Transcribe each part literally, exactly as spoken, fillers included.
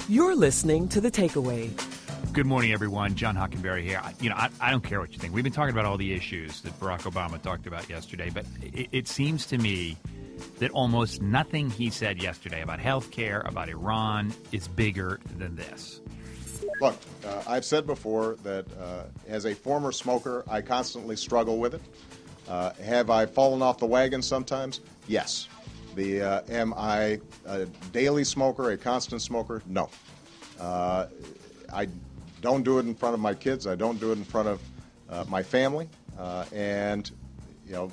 You're listening to The Takeaway. Good morning, everyone. John Hockenberry here. I, you know, I, I don't care what you think. We've been talking about all the issues that Barack Obama talked about yesterday, but it, it seems to me that almost nothing he said yesterday about health care, about Iran, is bigger than this. Look, uh, I've said before that uh, as a former smoker, I constantly struggle with it. Uh, have I fallen off the wagon sometimes? Yes. The uh, am I a daily smoker, a constant smoker? No. Uh, I don't do it in front of my kids. I don't do it in front of uh, my family. Uh, and, you know,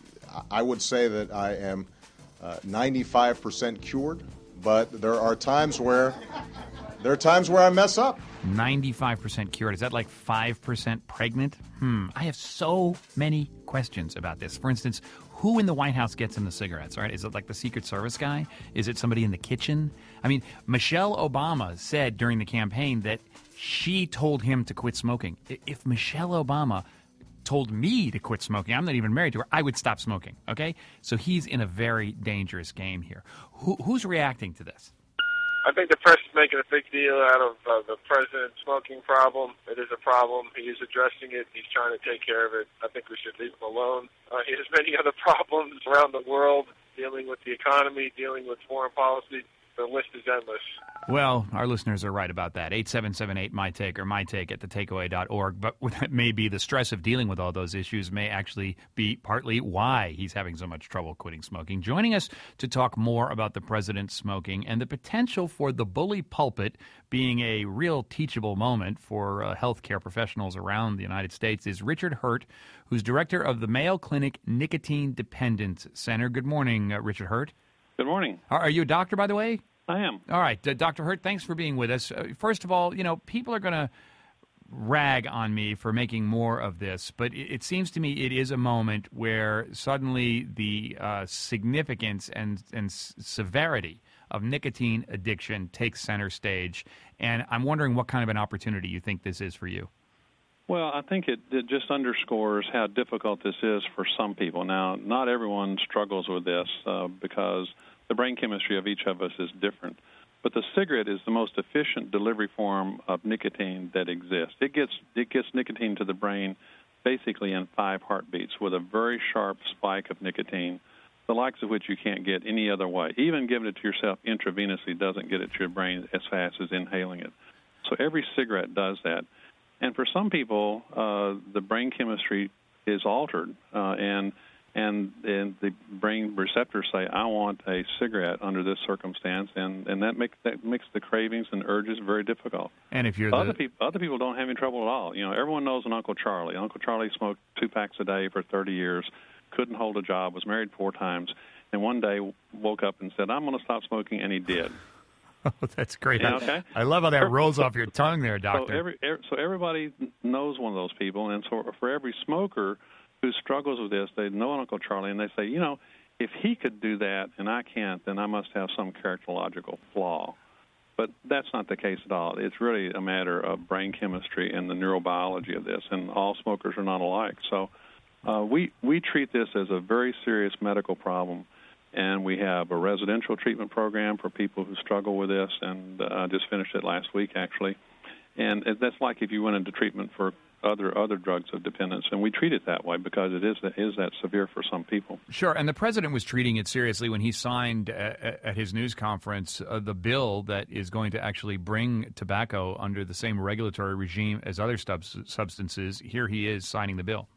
I would say that I am uh, ninety-five percent cured, but there are times where there are times where I mess up. ninety-five percent cured. Is that like five percent pregnant? Hmm. I have so many questions about this. For instance, who in the White House gets him the cigarettes, right? Is it like the Secret Service guy? Is it somebody in the kitchen? I mean, Michelle Obama said during the campaign that she told him to quit smoking. If Michelle Obama told me to quit smoking, I'm not even married to her, I would stop smoking, okay? So he's in a very dangerous game here. Who, who's reacting to this? I think the press is making a big deal out of uh, the president's smoking problem. It is a problem. He is addressing it. He's trying to take care of it. I think we should leave him alone. Uh, he has many other problems around the world, dealing with the economy, dealing with foreign policy. The list is endless. Well, our listeners are right about that. eight seven seven eight, my take or my take at the takeaway dot org. But that may be the stress of dealing with all those issues may actually be partly why he's having so much trouble quitting smoking. Joining us to talk more about the president's smoking and the potential for the bully pulpit being a real teachable moment for uh, healthcare professionals around the United States is Richard Hurt, who's director of the Mayo Clinic Nicotine Dependence Center. Good morning, uh, Richard Hurt. Good morning. Are, are you a doctor, by the way? I am. All right. Uh, Doctor Hurt, thanks for being with us. Uh, first of all, you know, people are going to rag on me for making more of this, but it, it seems to me it is a moment where suddenly the uh, significance and, and s- severity of nicotine addiction takes center stage, and I'm wondering what kind of an opportunity you think this is for you. Well, I think it, it just underscores how difficult this is for some people. Now, not everyone struggles with this uh, because the brain chemistry of each of us is different. But the cigarette is the most efficient delivery form of nicotine that exists. It gets it gets nicotine to the brain basically in five heartbeats with a very sharp spike of nicotine, the likes of which you can't get any other way. Even giving it to yourself intravenously doesn't get it to your brain as fast as inhaling it. So every cigarette does that. And for some people, uh, the brain chemistry is altered, uh, and, and and the brain receptors say, "I want a cigarette under this circumstance," and, and that makes that makes the cravings and urges very difficult. And if you're other the... people, other people don't have any trouble at all. You know, everyone knows an Uncle Charlie. Uncle Charlie smoked two packs a day for thirty years, couldn't hold a job, was married four times, and one day woke up and said, "I'm going to stop smoking," and he did. Oh, that's great. Yeah, okay. I love how that rolls off your tongue there, doctor. So, every, every, so everybody knows one of those people, and so for every smoker who struggles with this, they know Uncle Charlie, and they say, you know, if he could do that and I can't, then I must have some characterological flaw. But that's not the case at all. It's really a matter of brain chemistry and the neurobiology of this, and all smokers are not alike. So uh, we, we treat this as a very serious medical problem. And we have a residential treatment program for people who struggle with this, and uh, I just finished it last week, actually. And that's like if you went into treatment for other other drugs of dependence, and we treat it that way because it is that, is that severe for some people. Sure, and the president was treating it seriously when he signed uh, at his news conference uh, the bill that is going to actually bring tobacco under the same regulatory regime as other stub- substances. Here he is signing the bill.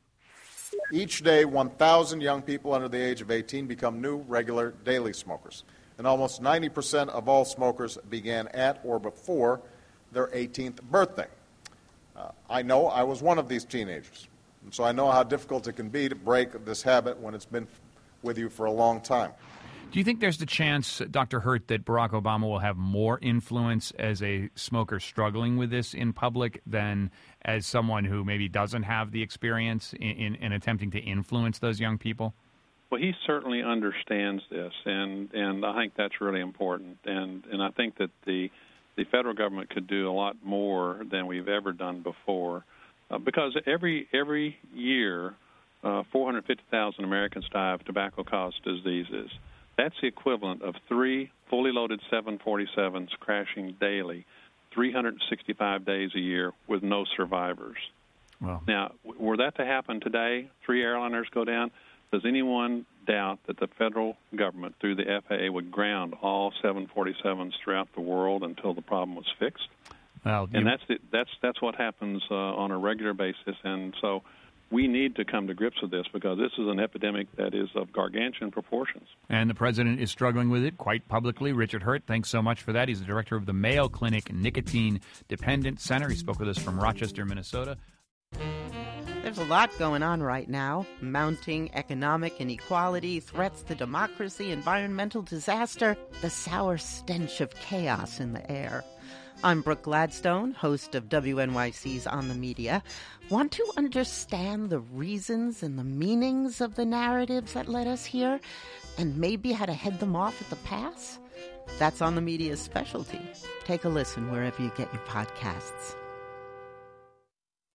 Each day, one thousand young people under the age of eighteen become new, regular, daily smokers. And almost ninety percent of all smokers began at or before their eighteenth birthday. Uh, I know I was one of these teenagers, and so I know how difficult it can be to break this habit when it's been with you for a long time. Do you think there's the chance, Doctor Hurt, that Barack Obama will have more influence as a smoker struggling with this in public than as someone who maybe doesn't have the experience in, in, in attempting to influence those young people? Well, he certainly understands this, and, and I think that's really important. And, and I think that the the federal government could do a lot more than we've ever done before, uh, because every every year, uh, four hundred fifty thousand Americans die of tobacco-caused diseases. That's the equivalent of three fully loaded seven forty-sevens crashing daily, three hundred sixty-five days a year with no survivors. Well, now, were that to happen today, three airliners go down, does anyone doubt that the federal government, through the F A A, would ground all seven forty-sevens throughout the world until the problem was fixed? Well, and that's the, that's that's what happens uh, on a regular basis, and so we need to come to grips with this because this is an epidemic that is of gargantuan proportions. And the president is struggling with it quite publicly. Richard Hurt, thanks so much for that. He's the director of the Mayo Clinic Nicotine Dependent Center. He spoke with us from Rochester, Minnesota. There's a lot going on right now. Mounting economic inequality, threats to democracy, environmental disaster, the sour stench of chaos in the air. I'm Brooke Gladstone, host of W N Y C's On the Media. Want to understand the reasons and the meanings of the narratives that led us here, and maybe how to head them off at the pass? That's On the Media's specialty. Take a listen wherever you get your podcasts.